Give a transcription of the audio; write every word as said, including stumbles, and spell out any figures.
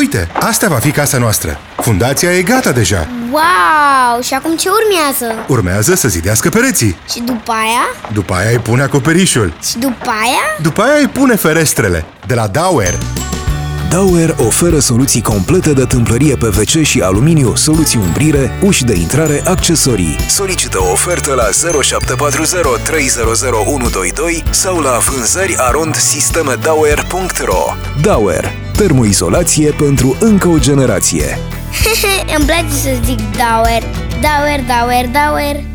Uite, asta va fi casa noastră. Fundația e gata deja. Wow! Și acum ce urmează? Urmează să zidească pereții. Și după aia? După aia îi pune acoperișul. Și după aia? După aia îi pune ferestrele. De la Dauer. Dauer oferă soluții complete de tâmplărie P V C și aluminiu, soluții umbrire, uși de intrare, accesorii. Solicită o ofertă la zero șapte patru zero trei zero zero unu doi doi sau la vânzări arond sisteme dauer punct ro. Dauer. Termoizolație pentru încă o generație. Îmi place să zic Dauer. Dauer, Dauer, Dauer.